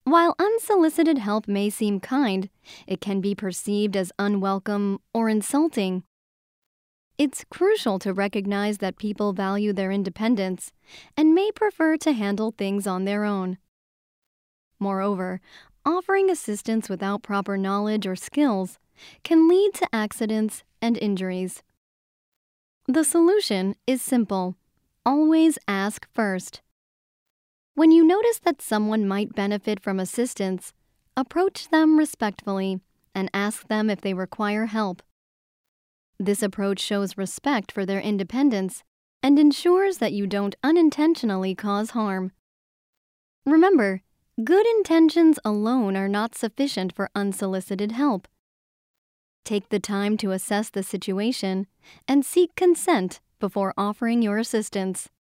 While unsolicited help may seem kind, it can be perceived as unwelcome or insulting. It's crucial to recognize that people value their independence and may prefer to handle things on their own. Moreover, offering assistance without proper knowledge or skills can lead to accidents and injuries. The solution is simple. Always ask first. When you notice that someone might benefit from assistance, approach them respectfully and ask them if they require help. This approach shows respect for their independence and ensures that you don't unintentionally cause harm. Remember, good intentions alone are not sufficient for unsolicited help. Take the time to assess the situation and seek consent before offering your assistance.